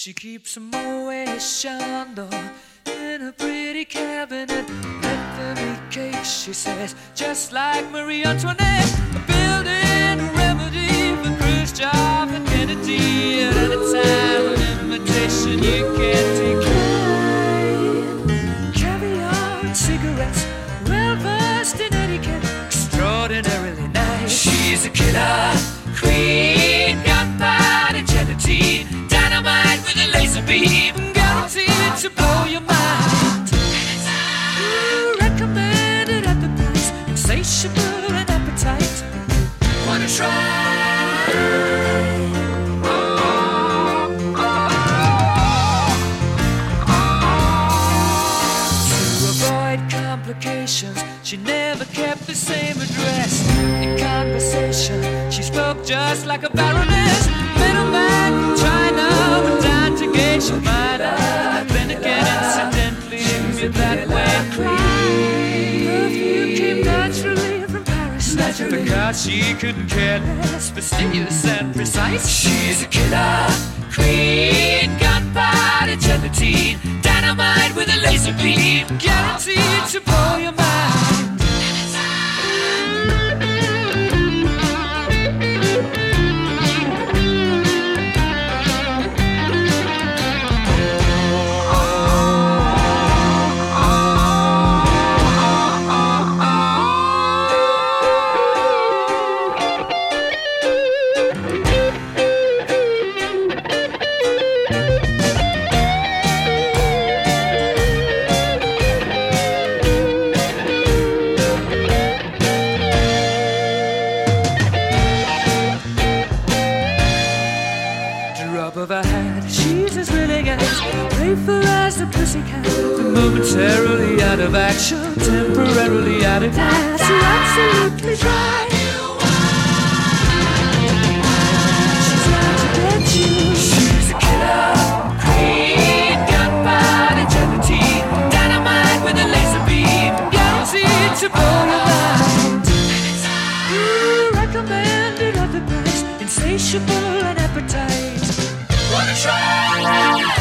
She keeps a Moet Chandon in a pretty cabinet. Anthony cake, she says, just like Marie Antoinette. Building a remedy for Khrushchev and Kennedy. At any time, an invitation you can't decline. Caviar and cigarettes, well versed in etiquette, extraordinarily nice. She's a killer queen, gunpowder gelatine, dynamite with a laser beam, guaranteed to blow your mind. Recommended at the price, insatiable and appetite. Wanna try? To avoid complications, she never kept the same address. In conversation, she spoke just like a baroness. Middleman from China went down to gauge your mind. I've been again incidentally with that way. Perfume came naturally from Paris. Naturally. Because she couldn't care less, fastidious and precise. She's a killer queen, gunpowder gelatine, dynamite with a laser beam, guaranteed to blow your mind. Drop of a hat, she's as willing as playful as a pussycat. Momentarily out of action, temporarily out of gas. You're absolutely dry. She's out to get you. She's a killer queen, gunpowder gelatine, dynamite with a laser beam, guaranteed to blow your mind. Recommended at the price, insatiable and appetite. Wanna try?